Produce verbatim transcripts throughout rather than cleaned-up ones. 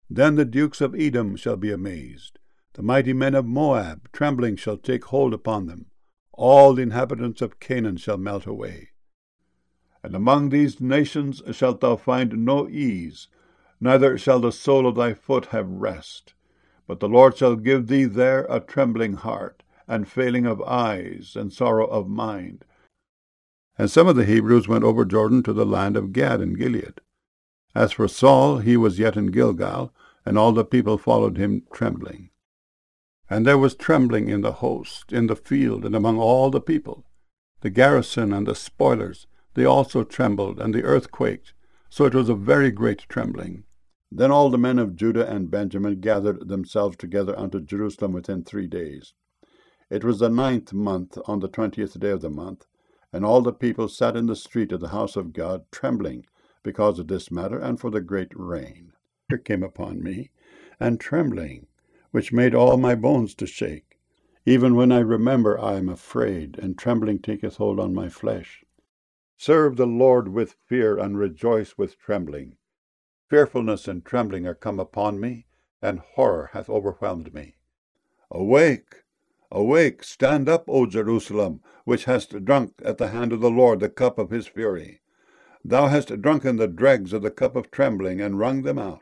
Then the dukes of Edom shall be amazed. The mighty men of Moab, trembling, shall take hold upon them. All the inhabitants of Canaan shall melt away. And among these nations shalt thou find no ease, neither shall the sole of thy foot have rest. But the Lord shall give thee there a trembling heart, and failing of eyes, and sorrow of mind. And some of the Hebrews went over Jordan to the land of Gad and Gilead. As for Saul, he was yet in Gilgal, and all the people followed him trembling. And there was trembling in the host, in the field, and among all the people. The garrison and the spoilers, they also trembled, and the earth quaked. So it was a very great trembling. Then all the men of Judah and Benjamin gathered themselves together unto Jerusalem within three days. It was the ninth month, on the twentieth day of the month, and all the people sat in the street of the house of God, trembling, because of this matter, and for the great rain. Fear came upon me, and trembling, which made all my bones to shake. Even when I remember, I am afraid, and trembling taketh hold on my flesh. Serve the Lord with fear, and rejoice with trembling. Fearfulness and trembling are come upon me, and horror hath overwhelmed me. Awake, awake, stand up, O Jerusalem, which hast drunk at the hand of the Lord the cup of his fury. Thou hast drunken the dregs of the cup of trembling, and wrung them out.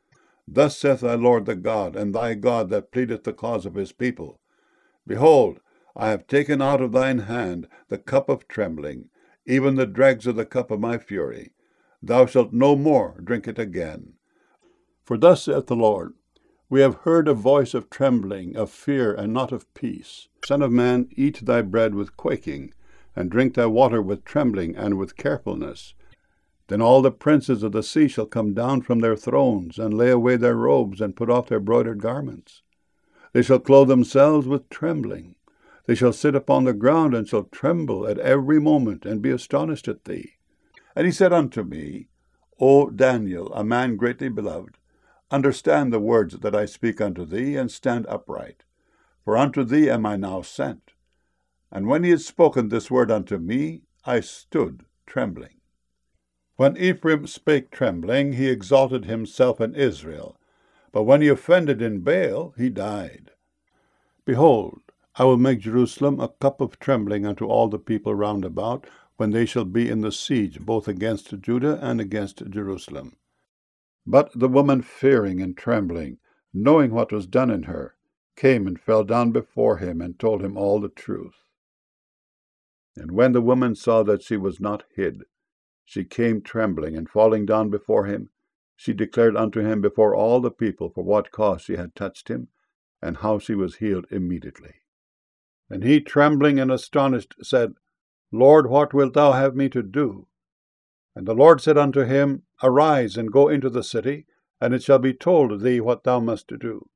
Thus saith thy Lord the God, and thy God that pleadeth the cause of his people. Behold, I have taken out of thine hand the cup of trembling, even the dregs of the cup of my fury. Thou shalt no more drink it again. For thus saith the Lord, we have heard a voice of trembling, of fear, and not of peace. Son of man, eat thy bread with quaking, and drink thy water with trembling and with carefulness. Then all the princes of the sea shall come down from their thrones, and lay away their robes, and put off their broidered garments. They shall clothe themselves with trembling. They shall sit upon the ground, and shall tremble at every moment, and be astonished at thee. And he said unto me, O Daniel, a man greatly beloved, understand the words that I speak unto thee, and stand upright. For unto thee am I now sent. And when he had spoken this word unto me, I stood trembling. When Ephraim spake trembling, he exalted himself in Israel. But when he offended in Baal, he died. Behold, I will make Jerusalem a cup of trembling unto all the people round about, when they shall be in the siege, both against Judah and against Jerusalem. But the woman, fearing and trembling, knowing what was done in her, came and fell down before him, and told him all the truth. And when the woman saw that she was not hid, she came trembling, and falling down before him, she declared unto him before all the people for what cause she had touched him, and how she was healed immediately. And he, trembling and astonished, said, Lord, what wilt thou have me to do? And the Lord said unto him, Arise, and go into the city, and it shall be told thee what thou must do.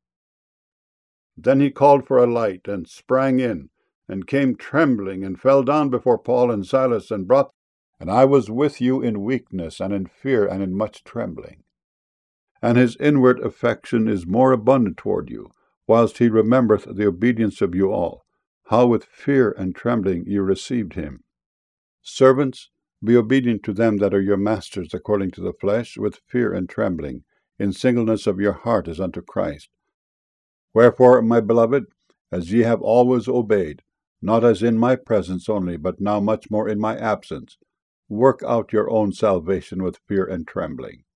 Then he called for a light, and sprang in, and came trembling, and fell down before Paul and Silas, and brought And I was with you in weakness, and in fear, and in much trembling. And his inward affection is more abundant toward you, whilst he remembereth the obedience of you all, how with fear and trembling you received him. Servants, be obedient to them that are your masters according to the flesh, with fear and trembling, in singleness of your heart as unto Christ. Wherefore, my beloved, as ye have always obeyed, not as in my presence only, but now much more in my absence, work out your own salvation with fear and trembling.